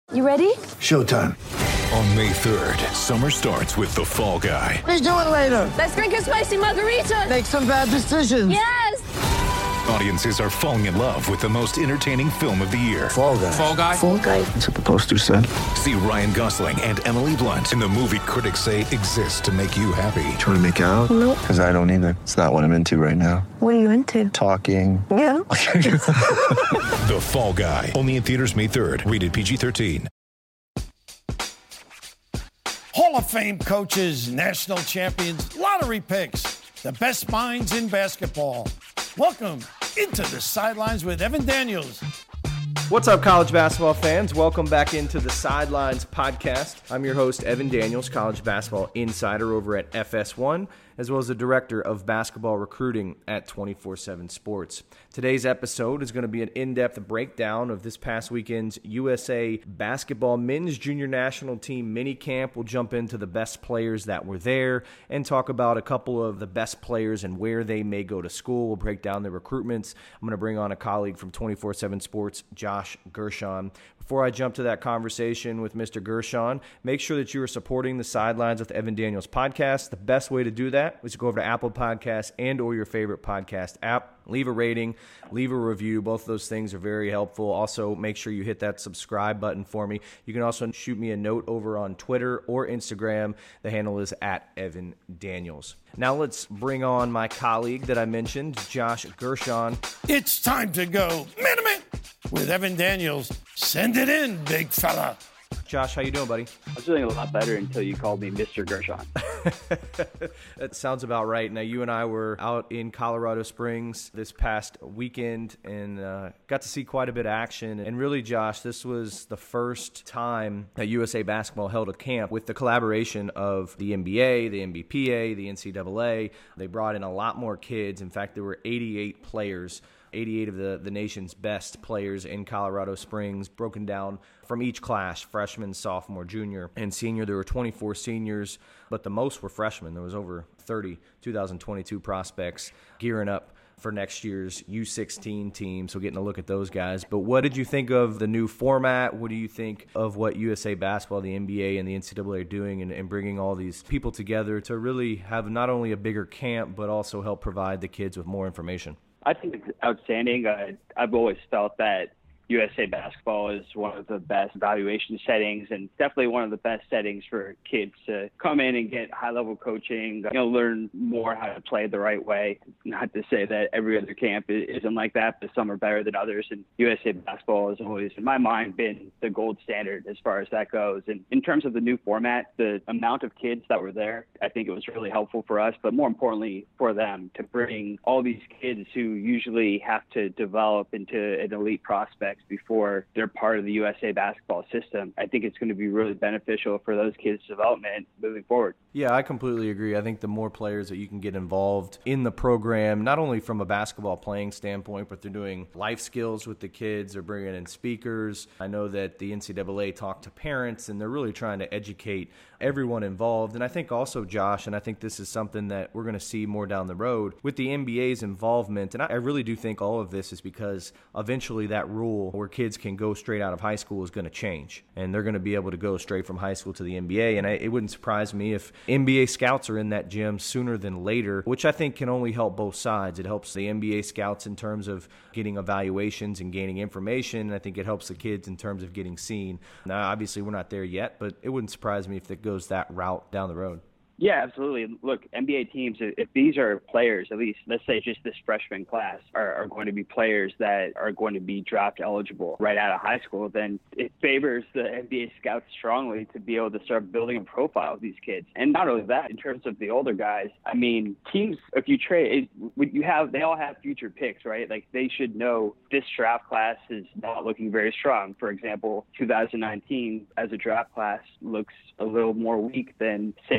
You ready? Showtime. On May 3rd, summer starts with The Fall Guy. Let's do it later. Let's drink a spicy margarita. Make some bad decisions. Yes! Audiences are falling in love with the most entertaining film of the year. Fall Guy. Fall Guy? Fall Guy. That's what the poster said. See Ryan Gosling and Emily Blunt in the movie critics say exists to make you happy. Trying to make it out? Nope. Because I don't either. It's not what I'm into right now. What are you into? Talking. Yeah. The Fall Guy. Only in theaters May 3rd. Rated PG-13. Hall of Fame coaches, national champions, lottery picks, the best minds in basketball. Welcome into the Sidelines with Evan Daniels. What's up, college basketball fans? Welcome back into the Sidelines podcast. I'm your host, Evan Daniels, college basketball insider over at FS1, as well as the director of basketball recruiting at 24/7 Sports. Today's episode is going to be an in-depth breakdown of this past weekend's USA Basketball Men's Junior National Team mini camp. We'll jump into the best players that were there and talk about a couple of the best players and where they may go to school. We'll break down the recruitments. I'm going to bring on a colleague from 24/7 Sports, Josh Gershon. Before I jump to that conversation with Mr. Gershon, make sure that you are supporting the Sidelines with Evan Daniels podcast. The best way to do that is to go over to Apple Podcasts and or your favorite podcast app. Leave a rating, leave a review. Both of those things are very helpful. Also, make sure you hit that subscribe button for me. You can also shoot me a note over on Twitter or Instagram. The handle is at Evan Daniels. Now let's bring on my colleague that I mentioned, Josh Gershon. It's time to go Minute with Evan Daniels. Send it in, big fella. Josh, how you doing, buddy? I was feeling a lot better until you called me Mr. Gershon. That sounds about right. Now, you and I were out in Colorado Springs this past weekend and got to see quite a bit of action. And really, Josh, this was the first time that USA Basketball held a camp with the collaboration of the NBA, the NBPA, the NCAA. They brought in a lot more kids. In fact, there were 88 players. 88 of the nation's best players in Colorado Springs, broken down from each class, freshman, sophomore, junior, and senior. There were 24 seniors, but the most were freshmen. There was over 30 2022 prospects gearing up for next year's U16 team, so getting a look at those guys. But what did you think of the new format? What do you think of what USA Basketball, the NBA, and the NCAA are doing and bringing all these people together to really have not only a bigger camp, but also help provide the kids with more information? I think it's outstanding. I've always felt that USA Basketball is one of the best evaluation settings and definitely one of the best settings for kids to come in and get high-level coaching, learn more how to play the right way. Not to say that every other camp isn't like that, but some are better than others. And USA Basketball has always, in my mind, been the gold standard as far as that goes. And in terms of the new format, the amount of kids that were there, I think it was really helpful for us, but more importantly for them to bring all these kids who usually have to develop into an elite prospect before they're part of the USA Basketball system. I think it's going to be really beneficial for those kids' development moving forward. Yeah, I completely agree. I think the more players that you can get involved in the program, not only from a basketball playing standpoint, but they're doing life skills with the kids. They're bringing in speakers. I know that the NCAA talked to parents, and they're really trying to educate everyone involved. And I think also, Josh, and I think this is something that we're going to see more down the road with the NBA's involvement. And I really do think all of this is because eventually that rule where kids can go straight out of high school is going to change. And they're going to be able to go straight from high school to the NBA. And it wouldn't surprise me if NBA scouts are in that gym sooner than later, which I think can only help both sides. It helps the NBA scouts in terms of getting evaluations and gaining information. And I think it helps the kids in terms of getting seen. Now, obviously, we're not there yet, but it wouldn't surprise me if it goes that route down the road. Yeah, absolutely. Look, NBA teams, if these are players, at least let's say just this freshman class, are going to be players that are going to be draft eligible right out of high school, then it favors the NBA scouts strongly to be able to start building a profile of these kids. And not only that, in terms of the older guys, I mean, teams, if you trade, they all have future picks, right? Like they should know this draft class is not looking very strong. For example, 2019 as a draft class looks a little more weak than, say, 2020.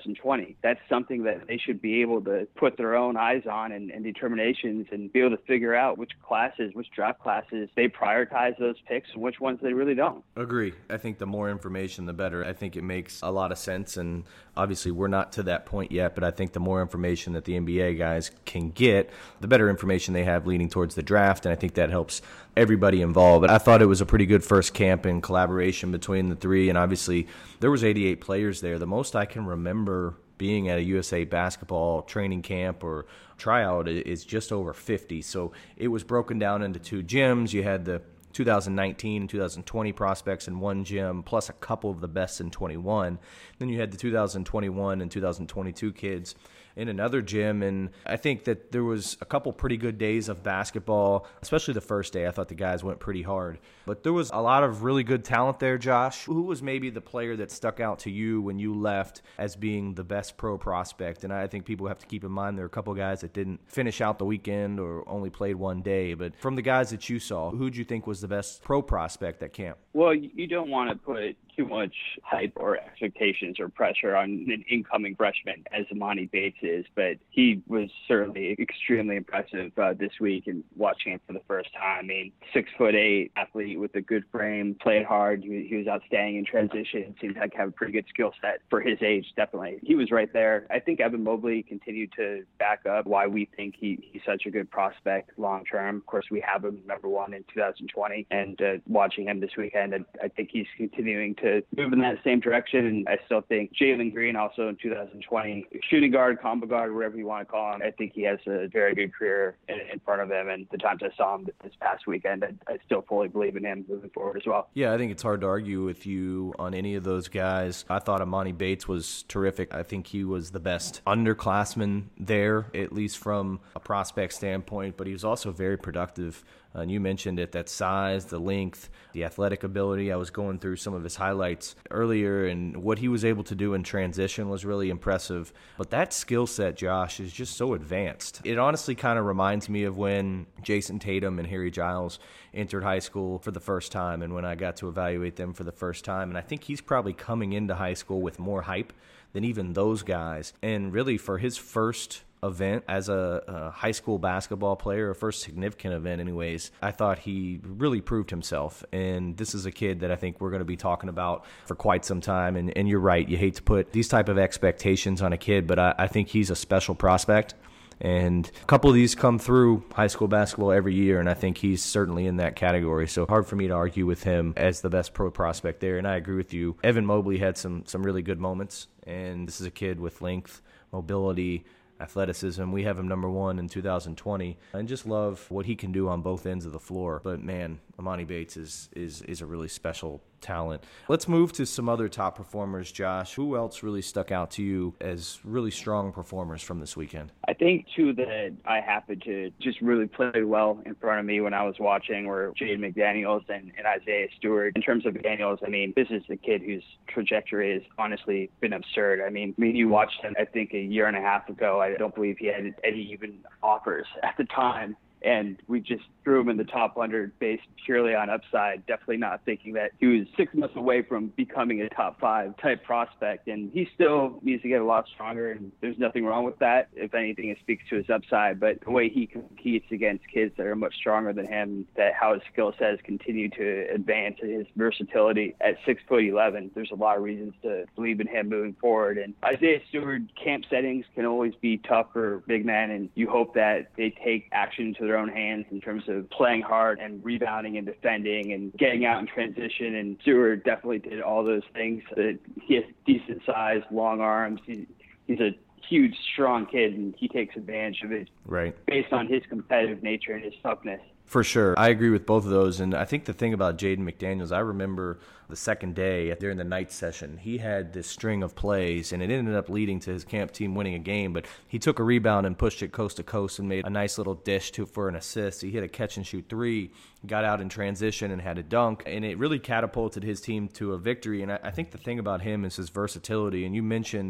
2020. That's something that they should be able to put their own eyes on and determinations and be able to figure out which draft classes they prioritize those picks and which ones they really don't. Agree. I think the more information, the better. I think it makes a lot of sense, and obviously we're not to that point yet, but I think the more information that the NBA guys can get, the better information they have leading towards the draft, and I think that helps everybody involved. But I thought it was a pretty good first camp in collaboration between the three, and obviously there was 88 players there. The most I can remember being at a USA basketball training camp or tryout is just over 50. So it was broken down into two gyms. You had the 2019 and 2020 prospects in one gym, plus a couple of the best in 21. Then you had the 2021 and 2022 kids in another gym, and I think that there was a couple pretty good days of basketball, especially the first day. I thought the guys went pretty hard. But there was a lot of really good talent there, Josh. Who was maybe the player that stuck out to you when you left as being the best pro prospect? And I think people have to keep in mind there are a couple guys that didn't finish out the weekend or only played one day. But from the guys that you saw, who did you think was the best pro prospect at camp? Well, you don't want to put too much hype or expectations or pressure on an incoming freshman as Emoni Bates is, but he was certainly extremely impressive this week and watching him for the first time. I mean, 6'8" athlete with a good frame, played hard. He was outstanding in transition. Seems like have a pretty good skill set for his age, definitely. He was right there. I think Evan Mobley continued to back up why we think he's such a good prospect long term. Of course, we have him number one in 2020, and watching him this weekend, I think he's continuing to move in that same direction. And I still think Jalen Green, also in 2020, shooting guard, combo guard, whatever you want to call him, I think he has a very good career in front of him. And the times I saw him this past weekend, I still fully believe in him moving forward as well. Yeah, I think it's hard to argue with you on any of those guys. I thought Emoni Bates was terrific. I think he was the best underclassman there, at least from a prospect standpoint, but he was also very productive. And you mentioned it, that size, the length, the athletic ability. I was going through some of his highlights earlier, and what he was able to do in transition was really impressive. But that skill set, Josh, is just so advanced. It honestly kind of reminds me of when Jason Tatum and Harry Giles entered high school for the first time, and when I got to evaluate them for the first time. And I think he's probably coming into high school with more hype than even those guys. And really, for his first event as a high school basketball player, a first significant event anyways, I thought he really proved himself. And this is a kid that I think we're going to be talking about for quite some time. And you're right, you hate to put these type of expectations on a kid, but I think he's a special prospect. And a couple of these come through high school basketball every year, and I think he's certainly in that category. So hard for me to argue with him as the best pro prospect there. And I agree with you. Evan Mobley had some really good moments, and this is a kid with length, mobility, athleticism. We have him number one in 2020, and just love what he can do on both ends of the floor. But man, Emoni Bates is a really special talent. Let's move to some other top performers, Josh. Who else really stuck out to you as really strong performers from this weekend? I think two that I happened to just really play well in front of me when I was watching were Jaden McDaniels and Isaiah Stewart. In terms of McDaniels, I mean, this is a kid whose trajectory has honestly been absurd. I mean, you watched him, I think, a year and a half ago. I don't believe he had any even offers at the time. And we just threw him in the top 100 based purely on upside, definitely not thinking that he was 6 months away from becoming a top 5 type prospect. And he still needs to get a lot stronger, and there's nothing wrong with that. If anything, it speaks to his upside. But the way he competes against kids that are much stronger than him, that how his skill set has continued to advance, and his versatility at 6'11", there's a lot of reasons to believe in him moving forward. And Isaiah Stewart, camp settings can always be tough for big men, and you hope that they take action to their own hands in terms of playing hard and rebounding and defending and getting out in transition. And Stewart definitely did all those things. He has decent size, long arms. He's a huge, strong kid, and he takes advantage of it based on his competitive nature and his toughness. For sure. I agree with both of those. And I think the thing about Jaden McDaniels, I remember the second day during the night session, he had this string of plays, and it ended up leading to his camp team winning a game. But he took a rebound and pushed it coast to coast and made a nice little dish for an assist. He hit a catch-and-shoot three, got out in transition and had a dunk, and it really catapulted his team to a victory. And I think the thing about him is his versatility. And you mentioned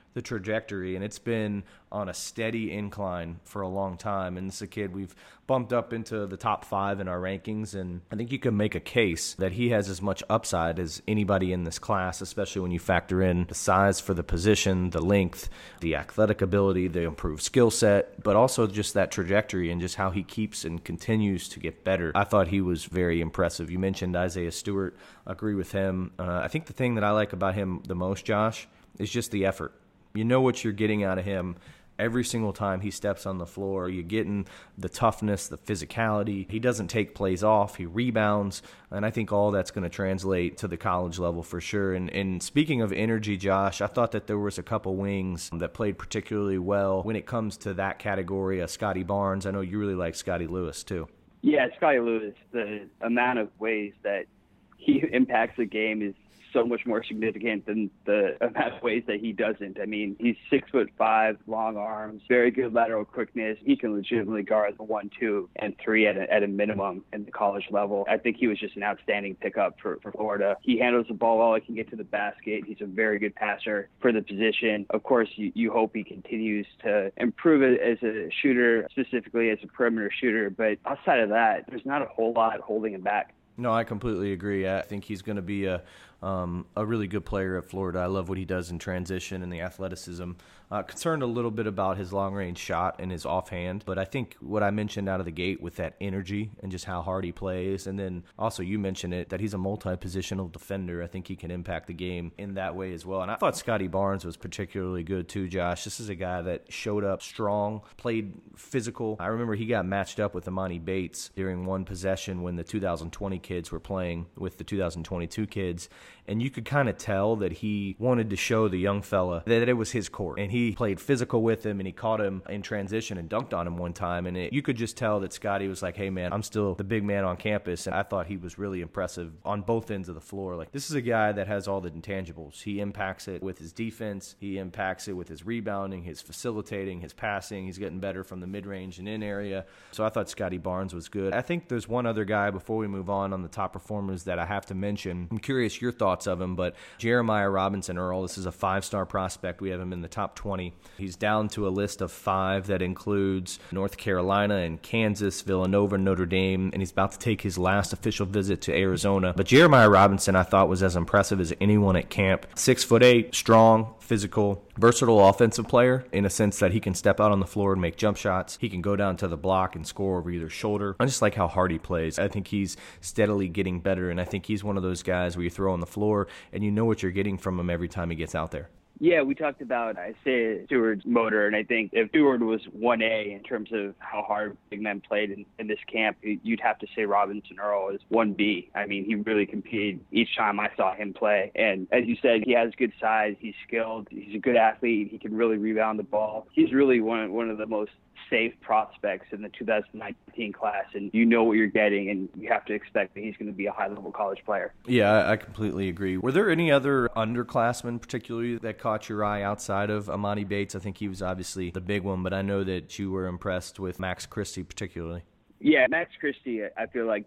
the trajectory, and it's been on a steady incline for a long time. And this is a kid we've bumped up into the top 5 in our rankings, and I think you can make a case that he has as much upside as anybody in this class, especially when you factor in the size for the position, the length, the athletic ability, the improved skill set, but also just that trajectory and just how he keeps and continues to get better. I thought he was very impressive. You mentioned Isaiah Stewart. I agree with him. I think the thing that I like about him the most, Josh, is just the effort. You know what you're getting out of him every single time he steps on the floor. You're getting the toughness, the physicality. He doesn't take plays off. He rebounds. And I think all that's going to translate to the college level for sure. And speaking of energy, Josh, I thought that there was a couple wings that played particularly well when it comes to that category. Scotty Barnes. I know you really like Scotty Lewis too. Yeah, Scotty Lewis, the amount of ways that he impacts the game is so much more significant than the amount of ways that he doesn't. I mean, he's 6'5", long arms, very good lateral quickness. He can legitimately guard the 1, 2, and 3 at a minimum in the college level. I think he was just an outstanding pickup for Florida. He handles the ball well. He can get to the basket. He's a very good passer for the position. Of course, you hope he continues to improve it as a shooter, specifically as a perimeter shooter. But outside of that, there's not a whole lot holding him back. No, I completely agree. I think he's going to be a really good player at Florida. I love what he does in transition and the athleticism. Concerned a little bit about his long-range shot and his offhand, but I think what I mentioned out of the gate with that energy and just how hard he plays, and then also you mentioned it, that he's a multi-positional defender. I think he can impact the game in that way as well. And I thought Scotty Barnes was particularly good too, Josh. This is a guy that showed up strong, played physical. I remember he got matched up with Amani Bates during one possession when the 2020 kids were playing with the 2022 kids, and you could kind of tell that he wanted to show the young fella that it was his court, and he played physical with him, and he caught him in transition and dunked on him one time, and you could just tell that Scotty was like, hey man, I'm still the big man on campus. And I thought he was really impressive on both ends of the floor. Like, this is a guy that has all the intangibles. He impacts it with his defense, he impacts it with his rebounding, his facilitating, his passing. He's getting better from the mid-range and in area. So I thought Scotty Barnes was good. I think there's one other guy before we move on the top performers that I have to mention. I'm curious your thoughts of him, but Jeremiah Robinson Earl, this is a 5-star prospect. We have him in the top 20. He's down to a list of 5 that includes North Carolina and Kansas, Villanova, Notre Dame, and he's about to take his last official visit to Arizona. But Jeremiah Robinson, I thought, was as impressive as anyone at camp. 6'8", strong, physical, versatile offensive player in a sense that he can step out on the floor and make jump shots. He can go down to the block and score over either shoulder. I just like how hard he plays. I think he's steadily getting better, and I think he's one of those guys where you throw on the floor and you know what you're getting from him every time he gets out there. Yeah, we talked about Isaiah Stewart's motor, and I think if Stewart was 1A in terms of how hard big men played in this camp, you'd have to say Robinson Earl is 1B. I mean, he really competed each time I saw him play. And as you said, he has good size, he's skilled, he's a good athlete, he can really rebound the ball. He's really one of the most safe prospects in the 2019 class, and you know what you're getting, and you have to expect that he's going to be a high-level college player. Yeah, I completely agree. Were there any other underclassmen particularly that caught your eye outside of Amani Bates? I think he was obviously the big one, but I know that you were impressed with Max Christie particularly. Yeah, Max Christie, I feel like,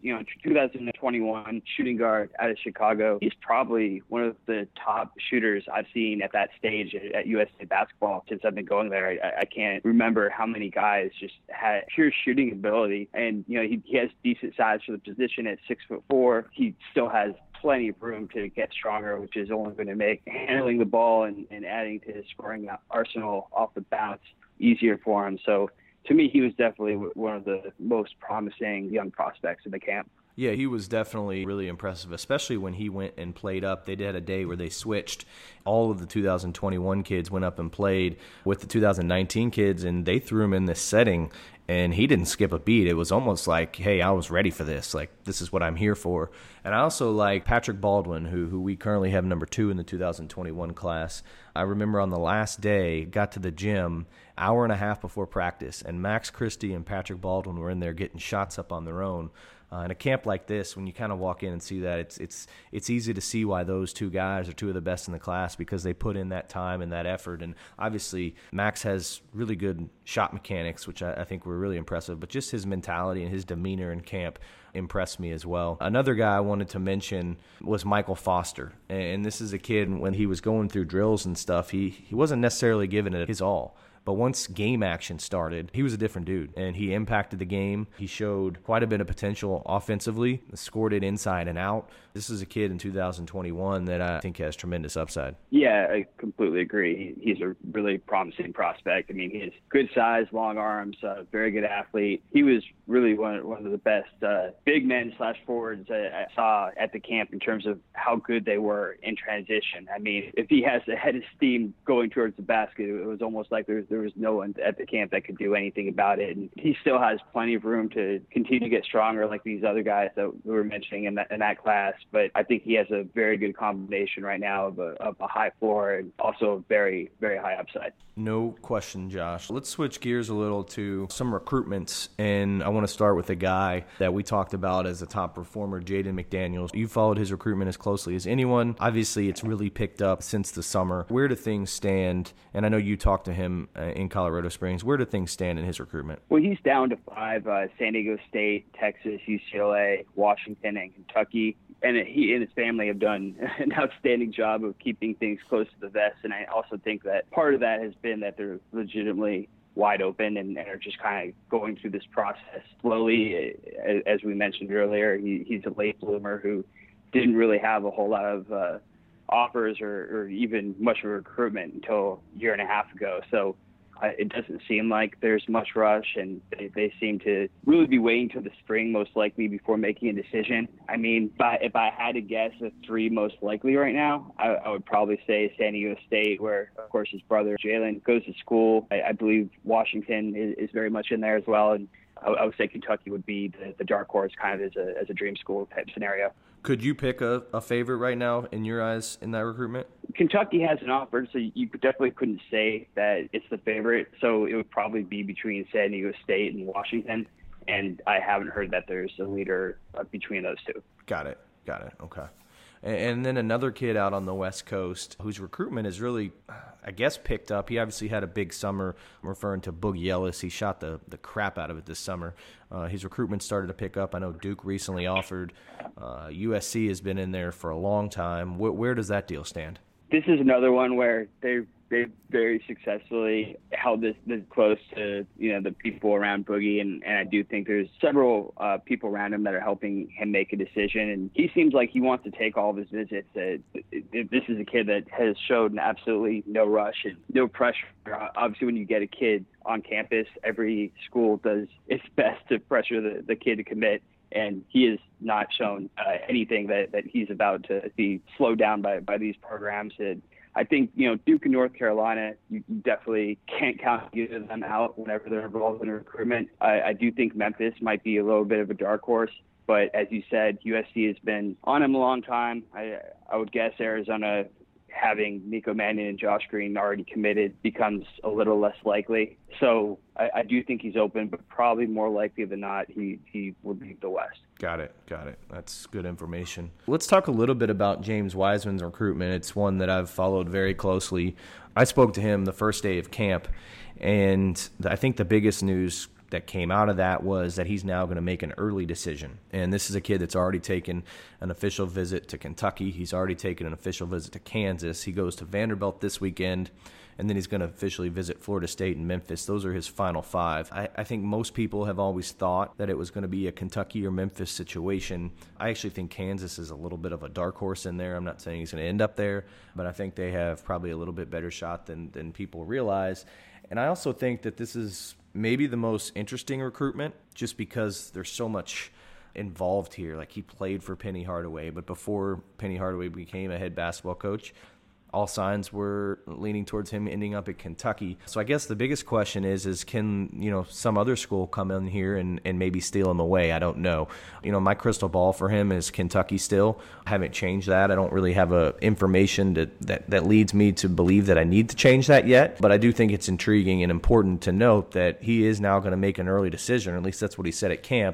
2021 shooting guard out of Chicago. He's probably one of the top shooters I've seen at that stage at USA basketball since I've been going there. I can't remember how many guys just had pure shooting ability. And, he has decent size for the position at 6'4". He still has plenty of room to get stronger, which is only going to make handling the ball and adding to his scoring arsenal off the bounce easier for him. So, to me, he was definitely one of the most promising young prospects in the camp. Yeah, he was definitely really impressive, especially when he went and played up. They did a day where they switched. All of the 2021 kids went up and played with the 2019 kids, and they threw him in this setting, and he didn't skip a beat. It was almost like, hey, I was ready for this. Like, this is what I'm here for. And I also like Patrick Baldwin, who we currently have number 2 in the 2021 class. I remember on the last day, got to the gym hour and a half before practice, and Max Christie and Patrick Baldwin were in there getting shots up on their own. In a camp like this, when you kind of walk in and see that, it's easy to see why those two guys are two of the best in the class, because they put in that time and that effort. And obviously, Max has really good shot mechanics, which I think were really impressive, but just his mentality and his demeanor in camp impressed me as well. Another guy I wanted to mention was Michael Foster. And this is a kid, when he was going through drills and stuff, he wasn't necessarily giving it his all. But once game action started, he was a different dude, and he impacted the game. He showed quite a bit of potential offensively, scored it inside and out. This is a kid in 2021 that I think has tremendous upside. Yeah, I completely agree. He's a really promising prospect. I mean, he has good size, long arms, very good athlete. He was really one of the best big men / forwards I saw at the camp in terms of how good they were in transition. I mean, if he has a head of steam going towards the basket, it was almost like there was no one at the camp that could do anything about it. And he still has plenty of room to continue to get stronger like these other guys that we were mentioning in that class. But I think he has a very good combination right now of a high floor and also a very, very high upside. No question, Josh. Let's switch gears a little to some recruitments, and I want to start with a guy that we talked about as a top performer, Jaden McDaniels. You followed his recruitment as closely as anyone. Obviously, it's really picked up since the summer. Where do things stand? And I know you talked to him in Colorado Springs. Where do things stand in his recruitment? Well, he's down to 5, San Diego State, Texas, UCLA, Washington, and Kentucky. And he and his family have done an outstanding job of keeping things close to the vest. And I also think that part of that has been that they're legitimately wide open and are just kind of going through this process slowly. As we mentioned earlier, he's a late bloomer who didn't really have a whole lot of offers or even much of a recruitment until a year and a half ago. So it doesn't seem like there's much rush, and they seem to really be waiting till the spring most likely before making a decision. I mean, if I had to guess the 3 most likely right now, I would probably say San Diego State, where, of course, his brother Jalen goes to school. I believe Washington is very much in there as well, and I would say Kentucky would be the dark horse kind of as a dream school type scenario. Could you pick a favorite right now in your eyes in that recruitment? Kentucky hasn't offered, so you definitely couldn't say that it's the favorite. So it would probably be between San Diego State and Washington, and I haven't heard that there's a leader between those two. Got it. Okay. And then another kid out on the West Coast whose recruitment is really, I guess, picked up. He obviously had a big summer. I'm referring to Boogie Ellis. He shot the crap out of it this summer. His recruitment started to pick up. I know Duke recently offered. USC has been in there for a long time. Where does that deal stand? This is another one where they very successfully held this close to the people around Boogie, and I do think there's several people around him that are helping him make a decision, and he seems like he wants to take all of his visits. This is a kid that has showed absolutely no rush and no pressure. Obviously, when you get a kid on campus, every school does its best to pressure the kid to commit. And he has not shown anything that he's about to be slowed down by these programs. And I think, Duke and North Carolina, you definitely can't count either of them out whenever they're involved in recruitment. I do think Memphis might be a little bit of a dark horse. But as you said, USC has been on him a long time. I would guess Arizona, having Nico Mannion and Josh Green already committed, becomes a little less likely. So I do think he's open, but probably more likely than not, he would leave the West. Got it. That's good information. Let's talk a little bit about James Wiseman's recruitment. It's one that I've followed very closely. I spoke to him the first day of camp, and I think the biggest news that came out of that was that he's now going to make an early decision. And this is a kid that's already taken an official visit to Kentucky. He's already taken an official visit to Kansas. He goes to Vanderbilt this weekend, and then he's going to officially visit Florida State and Memphis. Those are his final 5. I think most people have always thought that it was going to be a Kentucky or Memphis situation. I actually think Kansas is a little bit of a dark horse in there. I'm not saying he's going to end up there, but I think they have probably a little bit better shot than people realize. And I also think that this is maybe the most interesting recruitment just because there's so much involved here. Like, he played for Penny Hardaway, but before Penny Hardaway became a head basketball coach, all signs were leaning towards him ending up at Kentucky. So I guess the biggest question is can, some other school come in here and maybe steal him away? I don't know. My crystal ball for him is Kentucky still. I haven't changed that. I don't really have information that leads me to believe that I need to change that yet. But I do think it's intriguing and important to note that he is now going to make an early decision, or at least that's what he said at camp.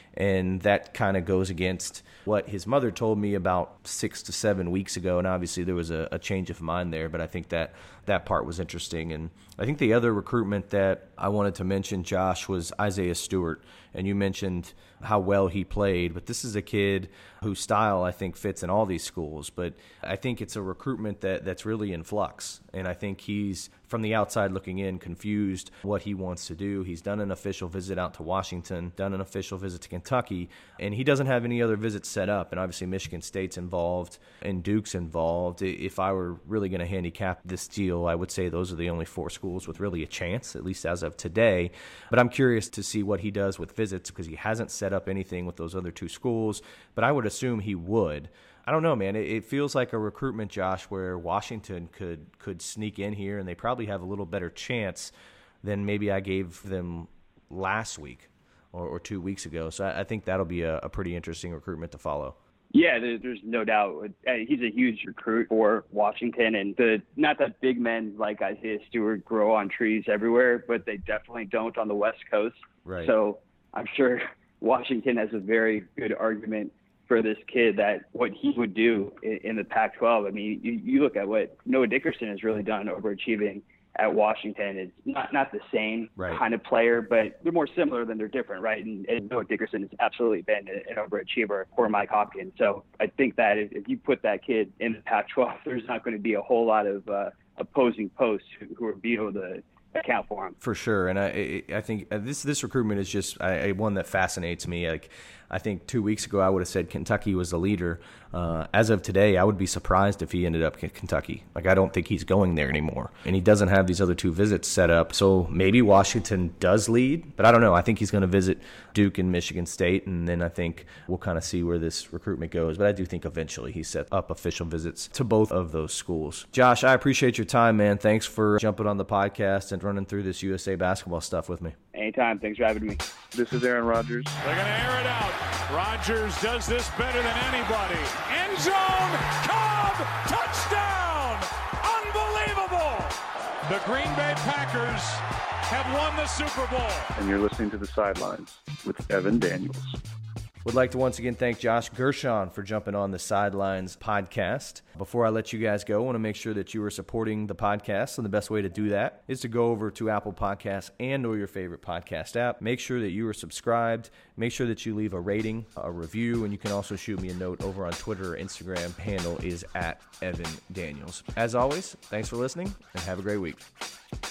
And that kind of goes against what his mother told me about 6 to 7 weeks ago. And obviously there was a change of mind there, but I think that part was interesting. And I think the other recruitment that I wanted to mention, Josh, was Isaiah Stewart. And you mentioned how well he played, but this is a kid whose style I think fits in all these schools. But I think it's a recruitment that's really in flux. And I think he's, from the outside looking in, confused what he wants to do. He's done an official visit out to Washington, done an official visit to Kentucky, and he doesn't have any other visits set up. And obviously Michigan State's involved and Duke's involved. If I were really going to handicap this deal, I would say those are the only 4 schools with really a chance, at least as of today. But I'm curious to see what he does with visits because he hasn't set up anything with those other 2 schools, but I would assume he would. I don't know, man. It feels like a recruitment, Josh, where Washington could sneak in here, and they probably have a little better chance than maybe I gave them last week or 2 weeks ago. So I think that'll be a pretty interesting recruitment to follow. Yeah, there's no doubt. He's a huge recruit for Washington, and not that big men like Isaiah Stewart grow on trees everywhere, but they definitely don't on the West Coast. Right. So I'm sure Washington has a very good argument for this kid that what he would do in the Pac-12. I mean, you look at what Noah Dickerson has really done overachieving at Washington. It's not the same kind of player, but they're more similar than they're different, right? And Noah Dickerson has absolutely been an overachiever for Mike Hopkins. So I think that if you put that kid in the Pac-12, there's not going to be a whole lot of opposing posts who are able to account for him. For sure. And I think this recruitment is just one that fascinates me. Like, I think 2 weeks ago I would have said Kentucky was the leader. As of today, I would be surprised if he ended up at Kentucky. Like, I don't think he's going there anymore. And he doesn't have these other 2 visits set up. So maybe Washington does lead, but I don't know. I think he's going to visit Duke and Michigan State, and then I think we'll kind of see where this recruitment goes. But I do think eventually he set up official visits to both of those schools. Josh, I appreciate your time, man. Thanks for jumping on the podcast and running through this USA basketball stuff with me. Anytime. Thanks for having me. This is Aaron Rodgers. They're going to air it out. Rodgers does this better than anybody. End zone. Cobb. Touchdown. Unbelievable. The Green Bay Packers have won the Super Bowl. And you're listening to The Sidelines with Evan Daniels. Would like to once again thank Josh Gershon for jumping on the Sidelines podcast. Before I let you guys go, I want to make sure that you are supporting the podcast, and the best way to do that is to go over to Apple Podcasts and or your favorite podcast app. Make sure that you are subscribed. Make sure that you leave a rating, a review, and you can also shoot me a note over on Twitter or Instagram. Handle is @EvanDaniels. As always, thanks for listening, and have a great week.